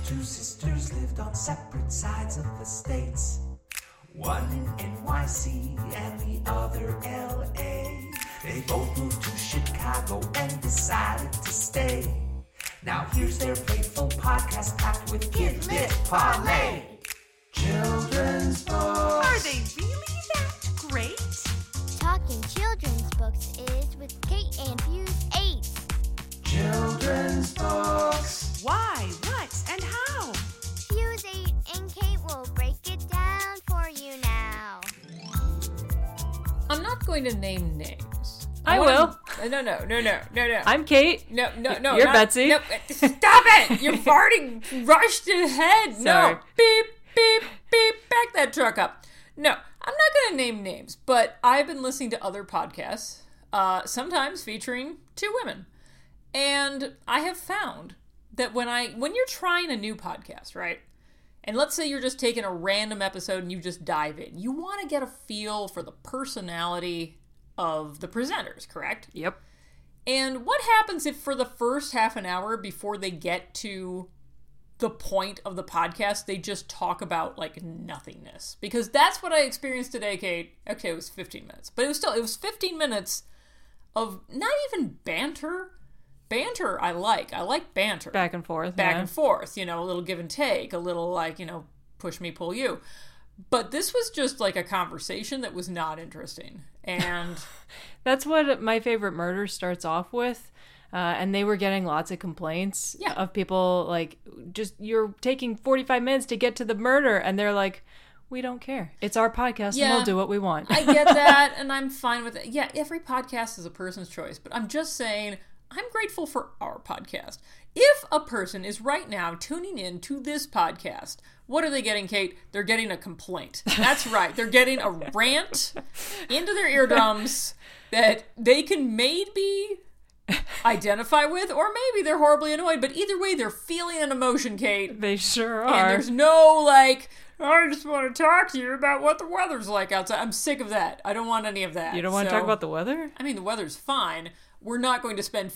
Two sisters lived on separate sides of the states. One in NYC and the other LA. They both moved to Chicago and decided to stay. Now here's their playful podcast packed with Kid Lit Parlay. Children's books. Are they really that great? Talking Children's Books is with Kate and Fuse 8. Children's books. Why, what, and how? Fuse 8 and Kate will break it down for you now. I'm not going to name names. I will. No. I'm Kate. No. You're Betsy. No, stop it! You're farting rushed ahead. Sorry. No. Beep, beep, beep. Back that truck up. No, I'm not going to name names, but I've been listening to other podcasts, sometimes featuring two women. And I have found that when you're trying a new podcast, right? And let's say you're just taking a random episode and you just dive in. You want to get a feel for the personality of the presenters, correct? Yep. And what happens if for the first half an hour before they get to the point of the podcast, they just talk about like nothingness? Because that's what I experienced today, Kate. Okay, it was 15 minutes. But it was 15 minutes of not even banter. Banter I like. I like banter. Back and forth. Back and forth. You know, a little give and take. A little like, push me, pull you. But this was just like a conversation that was not interesting. And that's what My Favorite Murder starts off with. And they were getting lots of complaints of people like, just you're taking 45 minutes to get to the murder. And they're like, we don't care. It's our podcast and we'll do what we want. I get that. And I'm fine with it. Yeah, every podcast is a person's choice. But I'm just saying, I'm grateful for our podcast. If a person is right now tuning in to this podcast, what are they getting, Kate? They're getting a complaint. That's right. They're getting a rant into their eardrums that they can maybe identify with, or maybe they're horribly annoyed. But either way, they're feeling an emotion, Kate. They sure are. And there's no like, I just want to talk to you about what the weather's like outside. I'm sick of that. I don't want any of that. You don't want to talk about the weather? I mean, the weather's fine. We're not going to spend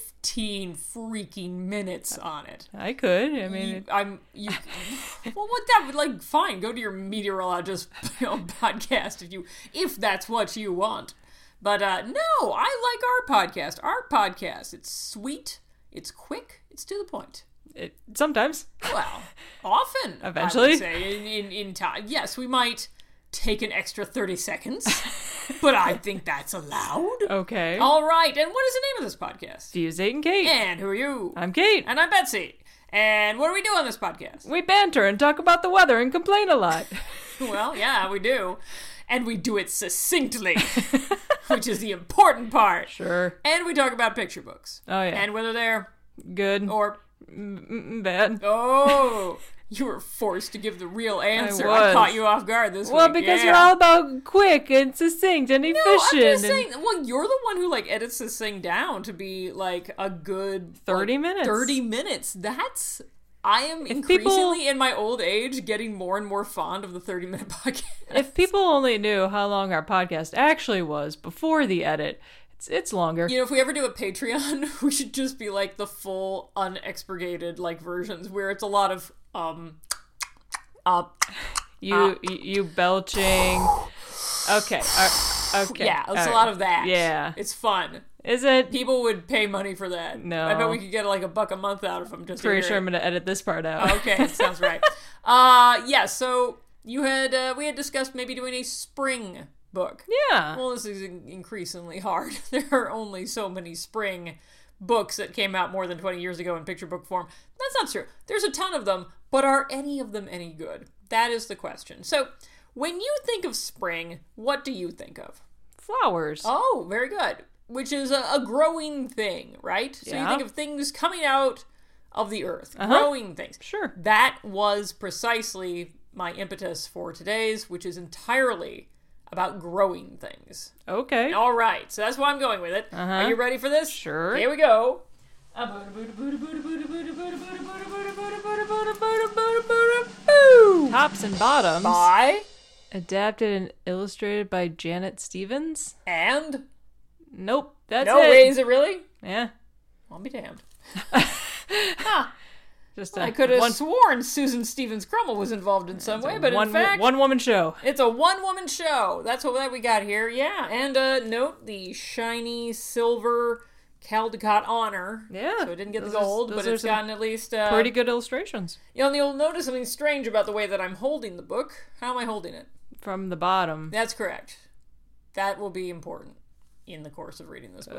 15 freaking minutes on it. I could. I mean, well, what that would like? Fine, go to your meteorologist podcast if that's what you want. But no, I like our podcast. Our podcast, it's sweet, it's quick, it's to the point. Sometimes. Well, often. Eventually. I would say in time. Yes, we might take an extra 30 seconds, but I think that's allowed. Okay. All right, and what is the name of this podcast? Fuse 8 and Kate. And who are you? I'm Kate. And I'm Betsy. And what do we do on this podcast? We banter and talk about the weather and complain a lot. Well, yeah, we do. And we do it succinctly, which is the important part. Sure. And we talk about picture books. Oh, yeah. And whether they're good or bad. Oh, you were forced to give the real answer. I caught you off guard this week. Well, because you're all about quick and succinct and efficient. No, I'm just saying, well, you're the one who, like, edits this thing down to be, like, a good... 30 minutes. 30 minutes. I am increasingly, in my old age, getting more and more fond of the 30-minute podcast. If people only knew how long our podcast actually was before the edit... It's longer. You know, if we ever do a Patreon, we should just be like the full unexpurgated like versions where it's a lot of you belching. Okay. Okay. Yeah, it's a lot of that. Yeah. It's fun. Is it? People would pay money for that. No. I bet we could get like $1 a month out of them just Pretty sure I'm going to edit this part out. Okay, sounds right. Yeah, so we had discussed maybe doing a spring book. Yeah. Well, this is increasingly hard. There are only so many spring books that came out more than 20 years ago in picture book form. That's not true. There's a ton of them, but are any of them any good? That is the question. So, when you think of spring, what do you think of? Flowers. Oh, very good. Which is a growing thing, right? So you think of things coming out of the earth, growing things. Sure. That was precisely my impetus for today's, which is entirely about growing things. Okay. All right, so that's why I'm going with it. Are you ready for this? Sure. Here we go. Tops and Bottoms. By Adapted and illustrated by Janet Stevens. and Nope, that's no it. way, is it really? Yeah. I'll be damned. Huh. Just I could have sworn Susan Stevens Crummell was involved in some way, but in fact... one-woman show. It's a one-woman show. That's what we got here. Yeah, and note the shiny silver Caldecott honor. Yeah. So it didn't get the gold, but it's gotten at least... pretty good illustrations. And you'll notice something strange about the way that I'm holding the book. How am I holding it? From the bottom. That's correct. That will be important in the course of reading this book.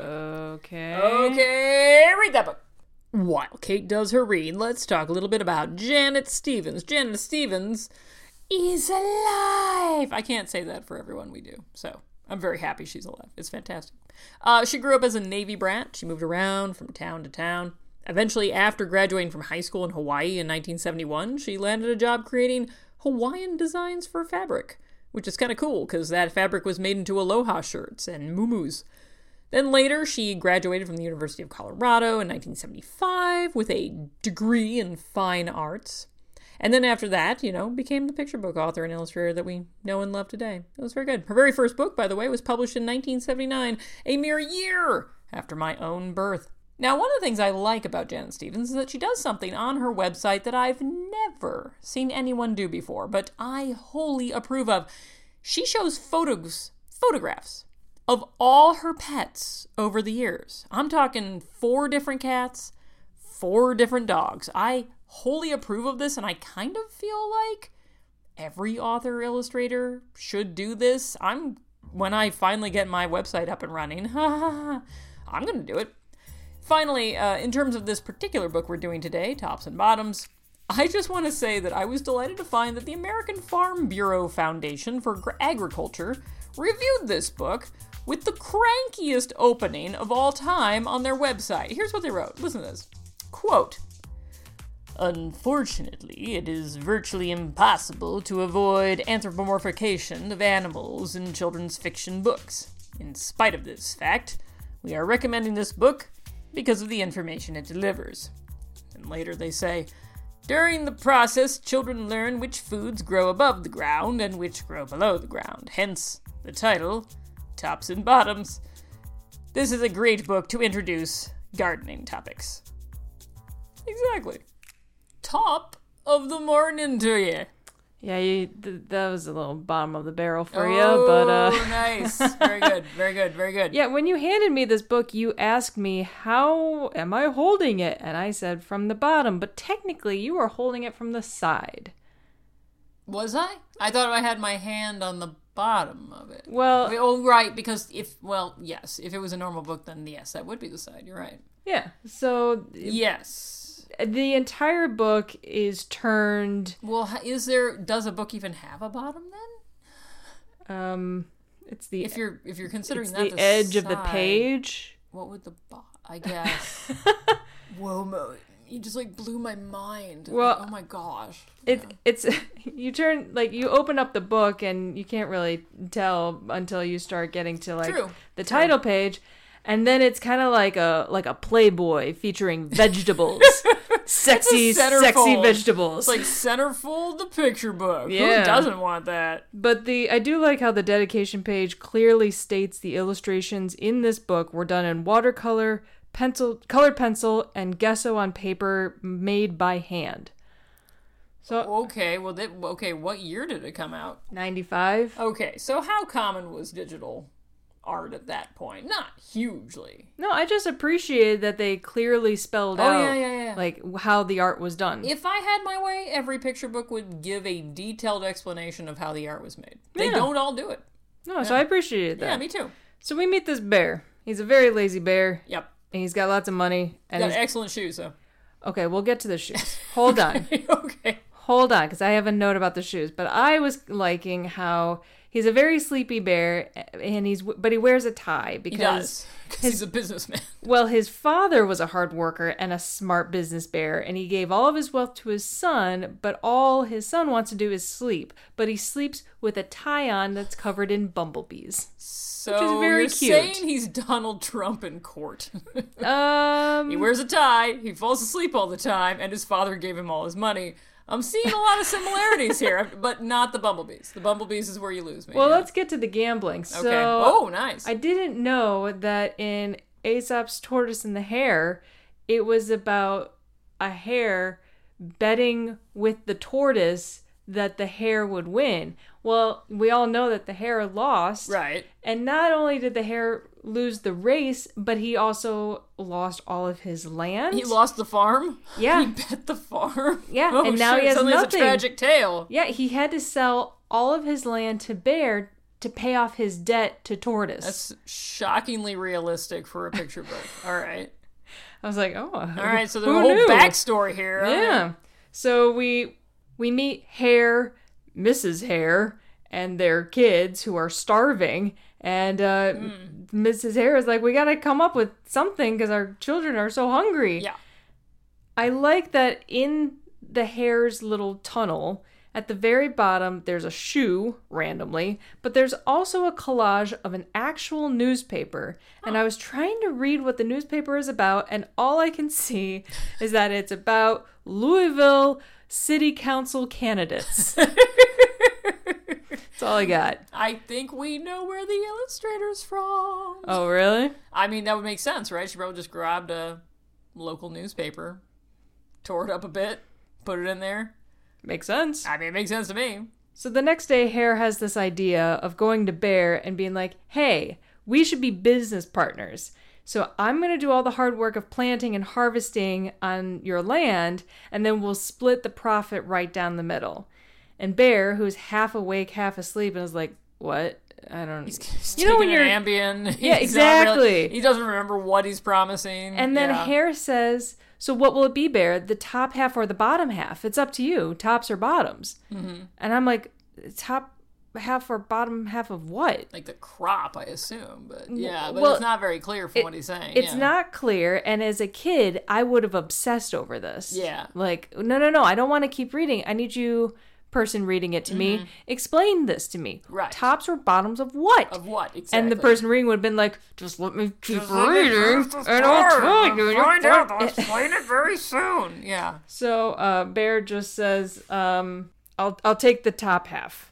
Okay, read that book. While Kate does her read, let's talk a little bit about Janet Stevens. Janet Stevens is alive! I can't say that for everyone we do, so I'm very happy she's alive. It's fantastic. She grew up as a Navy brat. She moved around from town to town. Eventually, after graduating from high school in Hawaii in 1971, she landed a job creating Hawaiian designs for fabric, which is kind of cool because that fabric was made into aloha shirts and muumuus. Then later, she graduated from the University of Colorado in 1975 with a degree in fine arts. And then after that, became the picture book author and illustrator that we know and love today. It was very good. Her very first book, by the way, was published in 1979, a mere year after my own birth. Now, one of the things I like about Janet Stevens is that she does something on her website that I've never seen anyone do before, but I wholly approve of. She shows photographs of all her pets over the years. I'm talking 4 different cats, 4 different dogs. I wholly approve of this, and I kind of feel like every author illustrator should do this. When I finally get my website up and running, I'm going to do it. Finally, in terms of this particular book we're doing today, Tops and Bottoms, I just want to say that I was delighted to find that the American Farm Bureau Foundation for Agriculture reviewed this book with the crankiest opening of all time on their website. Here's what they wrote. Listen to this. Quote, "Unfortunately, it is virtually impossible to avoid anthropomorphication of animals in children's fiction books. In spite of this fact, we are recommending this book because of the information it delivers." And later they say, "During the process, children learn which foods grow above the ground and which grow below the ground. Hence, the title, Tops and Bottoms. This is a great book to introduce gardening topics." Exactly. Top of the morning to you. Yeah, that was a little bottom of the barrel for you, but... Oh, nice. Very good, very good, very good. Yeah, when you handed me this book, you asked me, how am I holding it? And I said, from the bottom, but technically you are holding it from the side. Was I? I thought I had my hand on the bottom of it. Well... right, because yes, if it was a normal book, then yes, that would be the side, you're right. Yeah, so... Yes. The entire book is turned... Well, does a book even have a bottom then? It's the... If you're considering it's that the edge of the page. What would I guess. Whoa, Mo, you just blew my mind. Well, oh my gosh. It's you open up the book and you can't really tell until you start getting to the title page. And then it's kind of like a Playboy featuring vegetables. sexy vegetables. It's like Centerfold, the picture book. Yeah. Who doesn't want that? But I do like how the dedication page clearly states the illustrations in this book were done in watercolor, colored pencil, and gesso on paper made by hand. So okay, what year did it come out? 95. Okay, so how common was digital art at that point? Not hugely. No, I just appreciated that they clearly spelled out how the art was done. If I had my way, every picture book would give a detailed explanation of how the art was made. They don't all do it. No, so I appreciated that. Yeah, me too. So we meet this bear. He's a very lazy bear. Yep. And he's got lots of money. And he's got excellent shoes, though. Okay, we'll get to the shoes. Hold on. Okay. Hold on, because I have a note about the shoes. But I was liking how he's a very sleepy bear, and but he wears a tie because he does, he's a businessman. Well, his father was a hard worker and a smart business bear, and he gave all of his wealth to his son. But all his son wants to do is sleep. But he sleeps with a tie on that's covered in bumblebees. So which is very you're cute. Saying he's Donald Trump in court. He He wears a tie, he falls asleep all the time, and his father gave him all his money. I'm seeing a lot of similarities here, but not the bumblebees. The bumblebees is where you lose me. Well, let's get to the gambling. So, okay. Oh, nice. I didn't know that in Aesop's Tortoise and the Hare, it was about a hare betting with the tortoise that the hare would win. Well, we all know that the hare lost. Right. And not only did the hare lose the race, but he also lost all of his land. He lost the farm? Yeah. He bet the farm? Yeah, Oh, and now shit, he has suddenly nothing. It's a tragic tale. Yeah, he had to sell all of his land to Bear to pay off his debt to Tortoise. That's shockingly realistic for a picture book. All right. I was like, oh. All right, so there's who a whole knew? backstory here. Yeah. So we meet Hare, Mrs. Hare, and their kids who are starving. And Mrs. Hare is like, we got to come up with something because our children are so hungry. Yeah. I like that in the hare's little tunnel, at the very bottom, there's a shoe, randomly, but there's also a collage of an actual newspaper. And I was trying to read what the newspaper is about, and all I can see is that it's about Louisville City Council candidates. That's all I got. I think we know where the illustrator's from. Oh, really? I mean, that would make sense, right? She probably just grabbed a local newspaper, tore it up a bit, put it in there. Makes sense. I mean, it makes sense to me. So the next day, Hare has this idea of going to Bear and being like, hey, we should be business partners. So I'm going to do all the hard work of planting and harvesting on your land, and then we'll split the profit right down the middle. And Bear, who's half awake, half asleep, and is like, what? I don't know. He's You know when taking you're an Ambien. Yeah, He's not exactly. he doesn't remember what he's promising. And then Yeah. Hare says, so what will it be, Bear? The top half or the bottom half? It's up to you. Tops or bottoms? Mm-hmm. And I'm like, top half or bottom half of what? Like the crop, I assume. But yeah, but Well, it's not very clear from what he's saying. It's yeah. not clear. And as a kid, I would have obsessed over this. Yeah. Like, no. I don't want to keep reading. I need you, person reading it to me, explain this to me. Right. Tops or bottoms of what? Of what, exactly. And the person reading would have been like, just let me keep reading, and I'll tell you. Find out. I'll explain it very soon. Yeah. So Bear just says, I'll take the top half.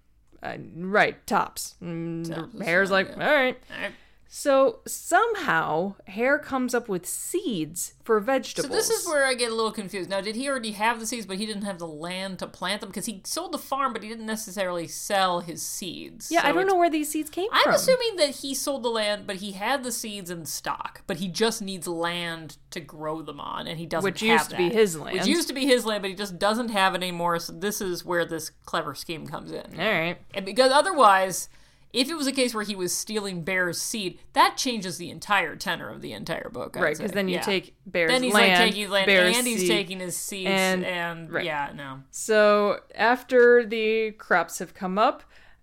Right, tops. Hare's like, yeah. all right. All right. So somehow Hare comes up with seeds for vegetables. So this is where I get a little confused. Now, did he already have the seeds, but he didn't have the land to plant them? Because he sold the farm, but he didn't necessarily sell his seeds. Yeah, So I don't know where these seeds came from. I'm assuming that he sold the land, but he had the seeds in stock, but he just needs land to grow them on, and he doesn't Which have used to be that. his land. Which used to be his land, but he just doesn't have it anymore, so this is where this clever scheme comes in. All right. And because otherwise, if it was a case where he was stealing Bear's seed, that changes the entire tenor of the entire book. I'd Right, say. because then you Yeah. take Bear's Then he's land, like taking his land, Bear's and he's seed. taking his seeds, and right. yeah, no. So after the crops have come up,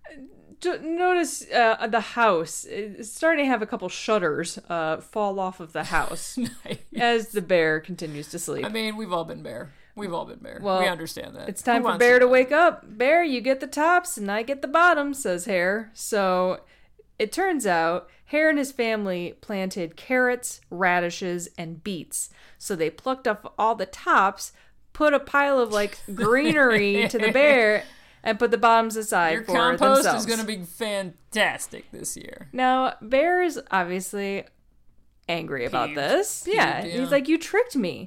notice the house is starting to have a couple shutters fall off of the house Nice. as the bear continues to sleep. I mean, we've all been Bear. We've all been Bear. Well, we understand that. It's time Who for wants Bear to know? wake up. Bear, you get the tops and I get the bottoms, says Hare. So it turns out Hare and his family planted carrots, radishes, and beets. So they plucked up all the tops, put a pile of like greenery to the bear, and put the bottoms aside Your for compost themselves. is going to be fantastic this year. Now, Bear is obviously angry about Peeved. this. Yeah, Peeved, yeah. he's like, you tricked me.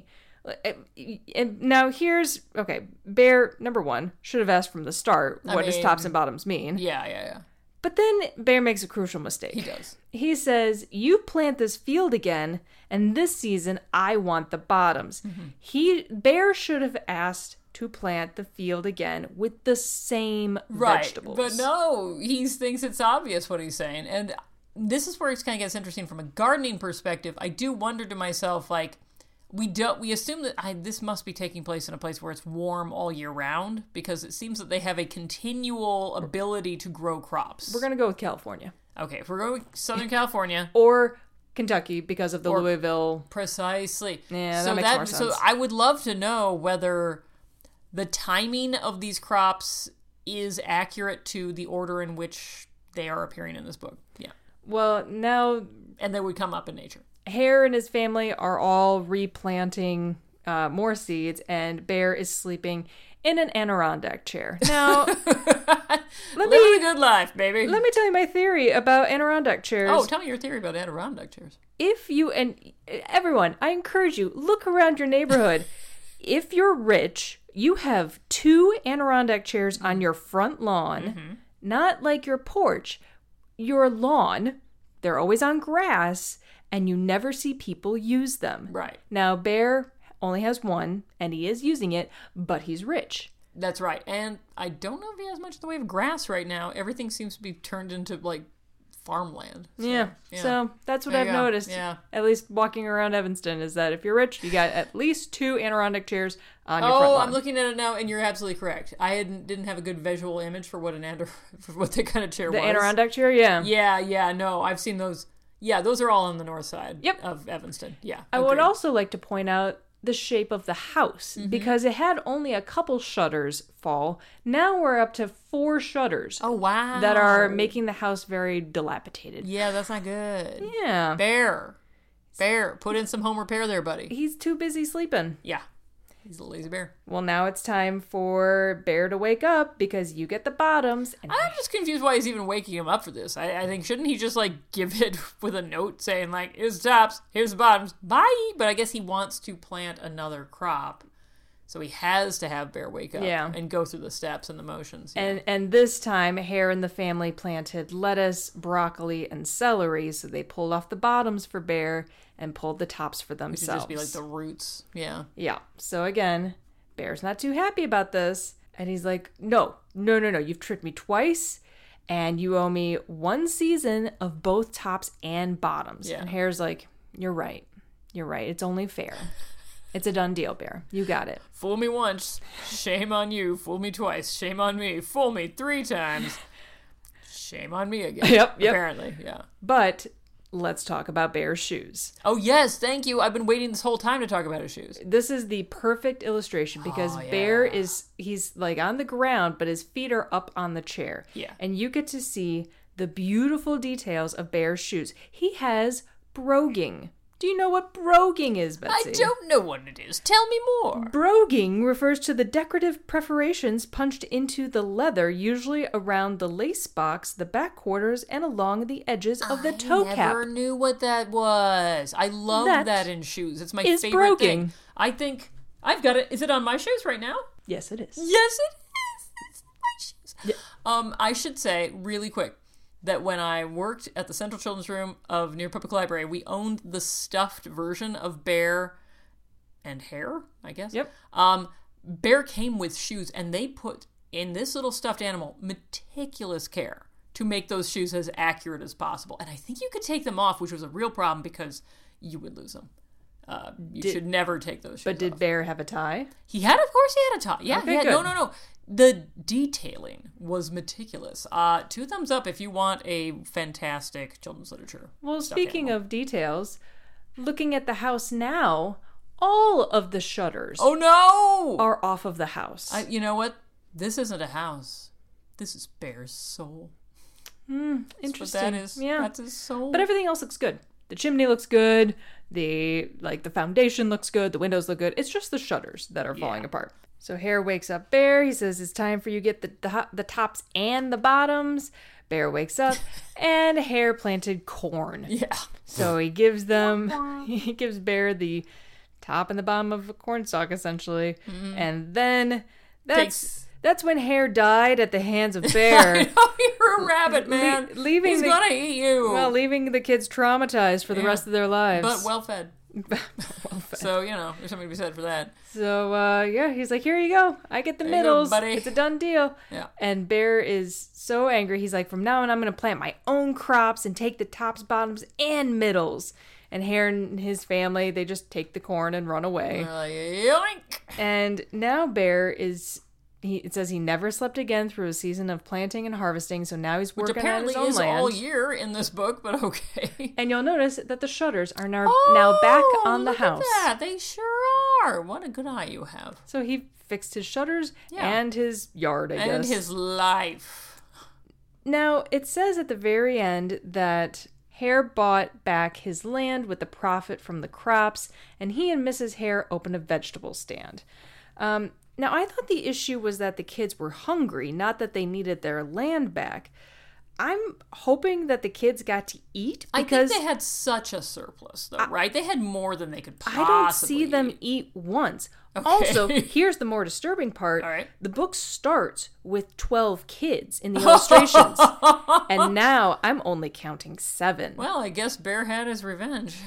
And now here's, okay, Bear, number one, should have asked from the start, what does mean, tops and bottoms mean? Yeah. But then Bear makes a crucial mistake. He does. He says, you plant this field again, and this season I want the bottoms. Bear should have asked to plant the field again with the same Right. vegetables. But no, he thinks it's obvious what he's saying. And this is where it kind of gets interesting from a gardening perspective. I do wonder to myself, like, we assume that this must be taking place in a place where it's warm all year round, because it seems that they have a continual ability to grow crops. We're going to go with California. Okay, if we're going with Southern California, Or Kentucky because of the Louisville. precisely. Yeah, that makes more sense. So I would love to know whether the timing of these crops is accurate to the order in which they are appearing in this book. Yeah. Well, now And they would come up in nature. Hare and his family are all replanting more seeds, and Bear is sleeping in an Adirondack chair. Now, Living a good life, baby. let me tell you my theory about Adirondack chairs. Oh, tell me your theory about Adirondack chairs. If you, and everyone, I encourage you, look around your neighborhood. if you're rich, you have 2 Adirondack chairs on your front lawn, not like your porch, your lawn. They're always on grass, and you never see people use them. Right. Now, Bear only has 1, and he is using it, but he's rich. That's right. And I don't know if he has much in the way of grass right now. Everything seems to be turned into, like, farmland. So, So that's what There I've you go. noticed. Yeah. At least walking around Evanston is that if you're rich, you got at least 2 Adirondack chairs on your front lawn. I'm looking at it now, and you're absolutely correct. I didn't have a good visual image for what for what that kind of chair The was. Adirondack chair, yeah. Yeah, no, I've seen those. Yeah, those are all on the north side Yep. of Evanston. Yeah. I would agreed. also like to point out the shape of the house because it had only a couple shutters fall. Now we're up to 4 shutters Oh, wow. that are making the house very dilapidated. Yeah, that's not good. Yeah. Bear. Put in some home repair there, buddy. He's too busy sleeping. Yeah. He's a lazy bear. Well, now it's time for Bear to wake up because you get the bottoms. And I'm just confused why he's even waking him up for this. I think, shouldn't he just, like, give it with a note saying, like, here's the tops, here's the bottoms, bye? But I guess he wants to plant another crop. So he has to have Bear wake up and go through the steps and the motions. Yeah. And this time, Hare and the family planted lettuce, broccoli, and celery. So they pulled off the bottoms for Bear and pulled the tops for It should themselves. just be like the roots. Yeah. Yeah. So again, Bear's not too happy about this. And he's like, no. You've tricked me twice. And you owe me 1 season of both tops and bottoms. Yeah. And Hare's like, you're right. It's only fair. It's a done deal, Bear. You got it. Fool me once, shame on you. Fool me twice, shame on me. Fool me 3 times, shame on me again. Yep. Apparently, yeah. But let's talk about Bear's shoes. Oh, yes, thank you. I've been waiting this whole time to talk about his shoes. This is the perfect illustration because Bear he's like on the ground, but his feet are up on the chair. Yeah. And you get to see the beautiful details of Bear's shoes. He has broguing. Do you know what broguing is, Betsy? I don't know what it is. Tell me more. Broguing refers to the decorative perforations punched into the leather, usually around the lace box, the back quarters, and along the edges of the toe cap. I never knew what that was. I love that in shoes. It's my is favorite broguing. thing. I think I've got it. Is it on my shoes right now? Yes, it is. Yes, it is. It's my shoes. Yeah. I should say really quick that when I worked at the Central Children's Room of Near Public Library, we owned the stuffed version of Bear and Hare, I guess. Yep. Bear came with shoes, and they put in this little stuffed animal meticulous care to make those shoes as accurate as possible. And I think you could take them off, which was a real problem because you would lose them. You should never take those shoes But did off. Bear have a tie? Of course he had a tie. Yeah, Okay, he had, good. no. The detailing was meticulous. 2 thumbs up if you want a fantastic children's literature. Well, stuffed speaking animal. of details, looking at the house now, all of the shutters Oh no! are off of the house. You know what? This isn't a house. This is Bear's soul. Interesting. That's what that is. Yeah. That's his soul. But everything else looks good. The chimney looks good. The foundation looks good. The windows look good. It's just the shutters that are falling apart. So Hare wakes up Bear. He says it's time for you to get the tops and the bottoms. Bear wakes up, and Hare planted corn. Yeah. So he gives Bear the top and the bottom of a corn stalk, essentially. And then that's when Hare died at the hands of Bear. You're a rabbit, man. He's gonna eat you. Well, leaving the kids traumatized for the rest of their lives. But well fed. So, there's something to be said for that. So, he's like, here you go. I get the There you go, middles. buddy. It's a done deal. Yeah. And Bear is so angry. He's like, from now on, I'm going to plant my own crops and take the tops, bottoms, and middles. And Hare and his family, they just take the corn and run away. Yoink! And now Bear it says he never slept again through a season of planting and harvesting, so now he's Which working on apparently his own is land. all year in this book, but okay. And you'll notice that the shutters are now back on the look house. At that. They sure are. What a good eye you have. So he fixed his shutters Yeah. and his yard, I guess. And his life. Now, it says at the very end that Hare bought back his land with the profit from the crops, and he and Mrs. Hare opened a vegetable stand. Now, I thought the issue was that the kids were hungry, not that they needed their land back. I'm hoping that the kids got to eat I because think they had such a surplus, though, right? They had more than they could possibly I don't see them eat once. Okay. Also, here's the more disturbing part. All right. The book starts with 12 kids in the illustrations. And now I'm only counting 7. Well, I guess Bear had his revenge.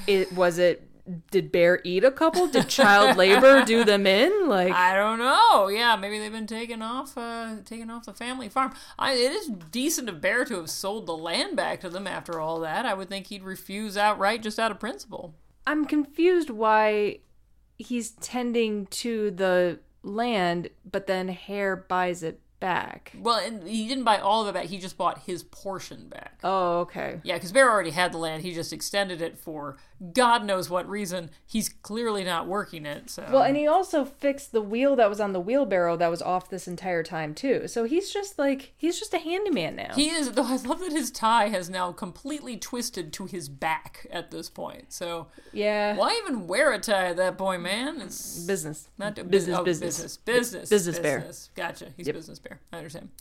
Did Bear eat a couple? Did child labor do them in? Like, I don't know. Yeah, maybe they've been taken off the family farm. It is decent of Bear to have sold the land back to them after all that. I would think he'd refuse outright just out of principle. I'm confused why he's tending to the land, but then Hare buys it back. Well, and he didn't buy all of it back. He just bought his portion back. Oh, okay. Yeah, because Bear already had the land. He just extended it for God knows what reason. He's clearly not working it. So. Well, and he also fixed the wheel that was on the wheelbarrow that was off this entire time, too. So he's just a handyman now. He is, though I love that his tie has now completely twisted to his back at this point. So, yeah. Why even wear a tie at that point, man? It's business. Not business. Business Bear. Gotcha. He's Yep. business bear. I understand.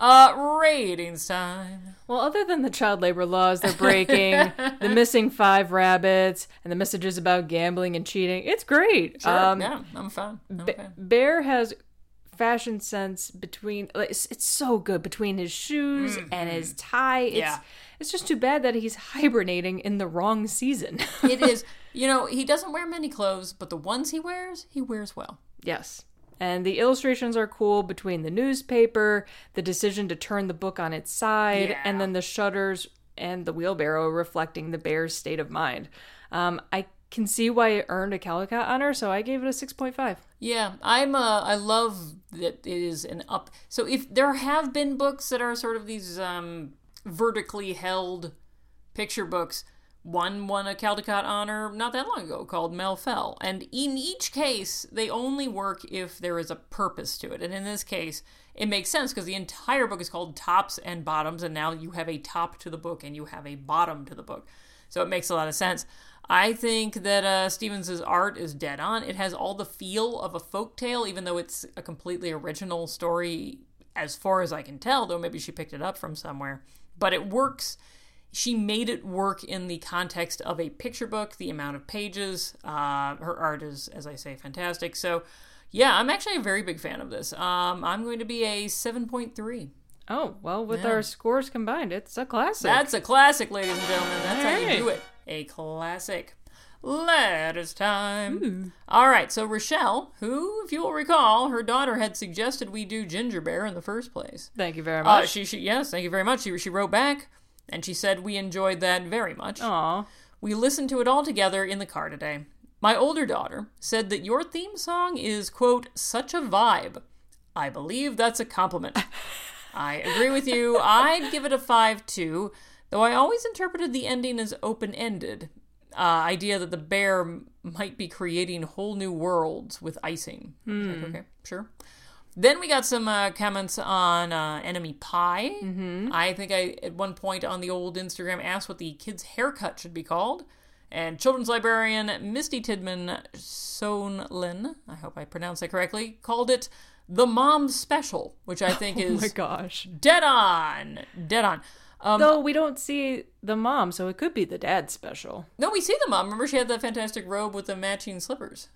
Ratings time. Well, other than the child labor laws they're breaking, the missing 5 rabbits, and the messages about gambling and cheating, it's great. Sure, yeah, I'm fine. Bear has fashion sense it's so good between his shoes and his tie. It's just too bad that he's hibernating in the wrong season. It is. He doesn't wear many clothes, but the ones he wears well. Yes. And the illustrations are cool between the newspaper, the decision to turn the book on its side, and then the shutters and the wheelbarrow reflecting the bear's state of mind. I can see why it earned a Caldecott honor, so I gave it a 6.5. Yeah, I love that it is an up. So if there have been books that are sort of these vertically held picture books, one won a Caldecott honor not that long ago called Mel Fell. And in each case, they only work if there is a purpose to it. And in this case, it makes sense because the entire book is called Tops and Bottoms, and now you have a top to the book and you have a bottom to the book. So it makes a lot of sense. I think that Stevens' art is dead on. It has all the feel of a folktale, even though it's a completely original story as far as I can tell, though maybe she picked it up from somewhere. But it works. She made it work in the context of a picture book, the amount of pages. Her art is, as I say, fantastic. So, yeah, I'm actually a very big fan of this. I'm going to be a 7.3. Oh, well, with our scores combined, it's a classic. That's a classic, ladies and gentlemen. That's how you do it. A classic. Letters time. All right, so Rochelle, who, if you will recall, her daughter had suggested we do Ginger Bear in the first place. Thank you very much. Yes, thank you very much. She wrote back. And she said we enjoyed that very much. Aw. We listened to it all together in the car today. My older daughter said that your theme song is, quote, such a vibe. I believe that's a compliment. I agree with you. I'd give it a 5 too, though I always interpreted the ending as open-ended. Idea that the bear might be creating whole new worlds with icing. Like, okay, sure. Then we got some comments on Enemy Pie. Mm-hmm. I think I, at one point on the old Instagram, asked what the kid's haircut should be called. And children's librarian Misty Tidman Sonlin, I hope I pronounced that correctly, called it the Mom Special, which I think is oh my gosh, dead on. Though we don't see the mom, so it could be the dad special. No, we see the mom. Remember she had that fantastic robe with the matching slippers.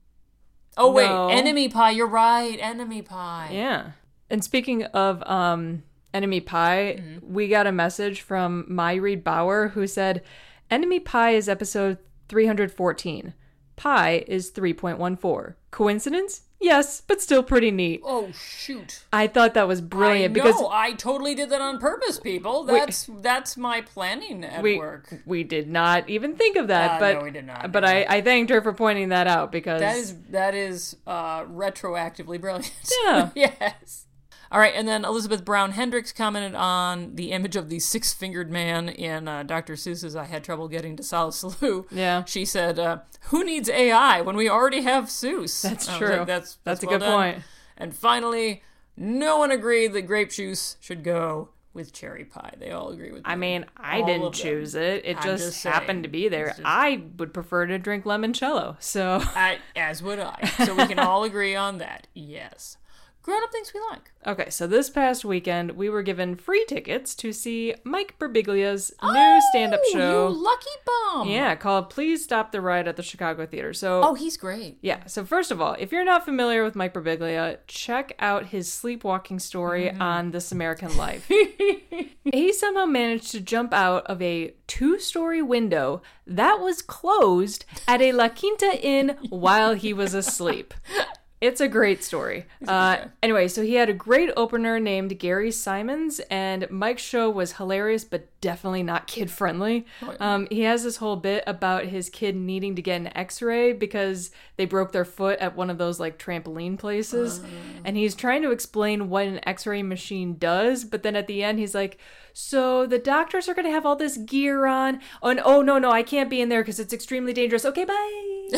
Oh, wait, no. Enemy Pie. You're right, Enemy Pie. Yeah. And speaking of Enemy Pie, we got a message from My Reed Bauer who said, Enemy Pie is episode 314. Pi is 3.14. Coincidence? Yes, but still pretty neat. Oh, shoot. I thought that was brilliant because I totally did that on purpose, people. That's my planning at work. We did not even think of that, but no, we did not. But I thanked her for pointing that out because that is retroactively brilliant. Yeah. Yes. All right, and then Elizabeth Brown Hendricks commented on the image of the six-fingered man in Dr. Seuss's I Had Trouble Getting to Salisaloo. Yeah. She said, who needs AI when we already have Seuss? That's true. Like, that's a well good done. point. And finally, no one agreed that grape juice should go with cherry pie. They all agree with me. I mean, I didn't choose it. It just happened to be there. I would prefer to drink limoncello, so... As would I. So we can all agree on that. Yes. Grown-up things we like. Okay, so this past weekend, we were given free tickets to see Mike Birbiglia's new stand-up show. You lucky bum. Yeah, called Please Stop the Ride at the Chicago Theater. So, Oh, he's great. yeah, so first of all, if you're not familiar with Mike Birbiglia, check out his sleepwalking story on This American Life. He somehow managed to jump out of a 2-story window that was closed at a La Quinta Inn while he was asleep. It's a great story. Anyway, so he had a great opener named Gary Simons, and Mike's show was hilarious, but definitely not kid-friendly. He has this whole bit about his kid needing to get an x-ray because they broke their foot at one of those, like, trampoline places. And he's trying to explain what an x-ray machine does, but then at the end he's like, so the doctors are going to have all this gear on. Oh, and, oh, no, I can't be in there because it's extremely dangerous. Okay, bye.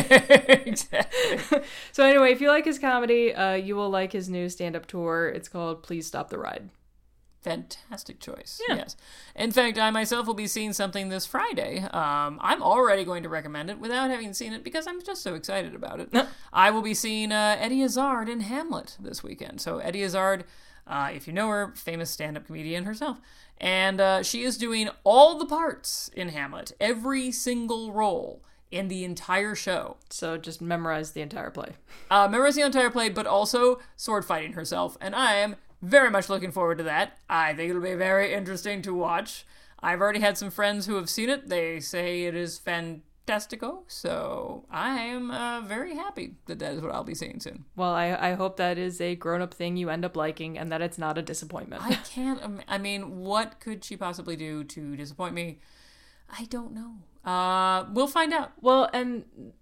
Exactly. So anyway, if you like his comedy, you will like his new stand-up tour. It's called Please Stop the Ride. Fantastic choice. Yeah. Yes. In fact, I myself will be seeing something this Friday. I'm already going to recommend it without having seen it because I'm just so excited about it. I will be seeing Eddie Izzard in Hamlet this weekend. So Eddie Izzard, if you know her, famous stand-up comedian herself. And she is doing all the parts in Hamlet, every single role in the entire show. So just memorize the entire play. Memorize the entire play, but also sword fighting herself. And I am very much looking forward to that. I think it'll be very interesting to watch. I've already had some friends who have seen it. They say it is fantastico. So I am very happy that is what I'll be seeing soon. Well, I hope that is a grown-up thing you end up liking and that it's not a disappointment. I can't... I mean, what could she possibly do to disappoint me? I don't know. We'll find out. Well, and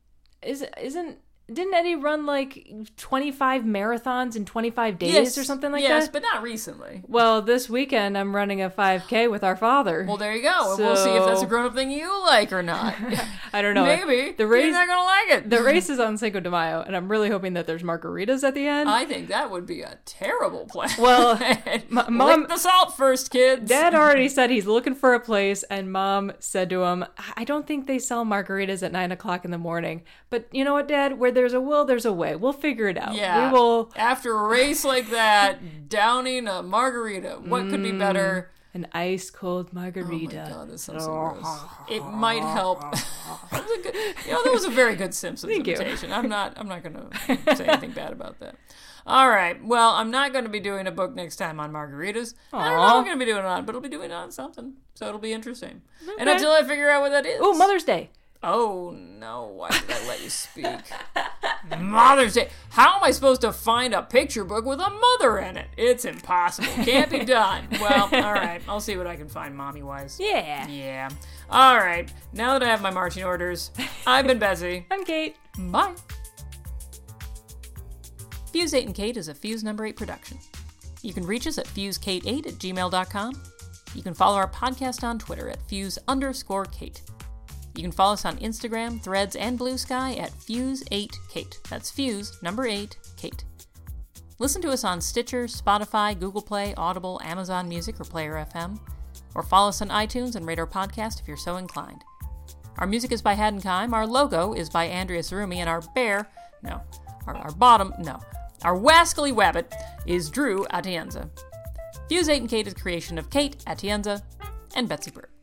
didn't Eddie run like 25 marathons in 25 days or something like that? Yes, but not recently. Well, this weekend I'm running a 5K with our father. Well, there you go. And we'll see if that's a grown-up thing you like or not. I don't know. Maybe. The race, you're not going to like it. The race is on Cinco de Mayo, and I'm really hoping that there's margaritas at the end. I think that would be a terrible plan. Well, Mom... Lick the salt first, kids. Dad already said he's looking for a place, and Mom said to him, I don't think they sell margaritas at 9 o'clock in the morning. But you know what, Dad? Where there's a will, there's a way. We'll figure it out. Yeah. We will. After a race like that, downing a margarita. What could be better? An ice cold margarita. Oh my God, that sounds so gross. It might help. That was a very good Simpsons imitation. I'm not going to say anything bad about that. All right. Well, I'm not going to be doing a book next time on margaritas. I don't know what I'm going to be doing it on, but I'll be doing it on something. So it'll be interesting. Okay. And until I figure out what that is. Oh, Mother's Day. Oh, no. Why did I let you speak? Mother's Day. How am I supposed to find a picture book with a mother in it? It's impossible. Can't be done. Well, all right. I'll see what I can find mommy-wise. Yeah. Yeah. All right. Now that I have my marching orders, I've been Bessie. I'm Kate. Bye. Fuse 8 and Kate is a Fuse number 8 production. You can reach us at fusekate8@gmail.com. You can follow our podcast on Twitter at Fuse_Kate. You can follow us on Instagram, Threads, and Blue Sky at Fuse8Kate. That's Fuse, number 8, Kate. Listen to us on Stitcher, Spotify, Google Play, Audible, Amazon Music, or Player FM. Or follow us on iTunes and rate our podcast if you're so inclined. Our music is by Haddon Kime, our logo is by Andrea Sarumi, and our wascally wabbit is Drew Atienza. Fuse 8 and Kate is a creation of Kate Atienza and Betsy Burke.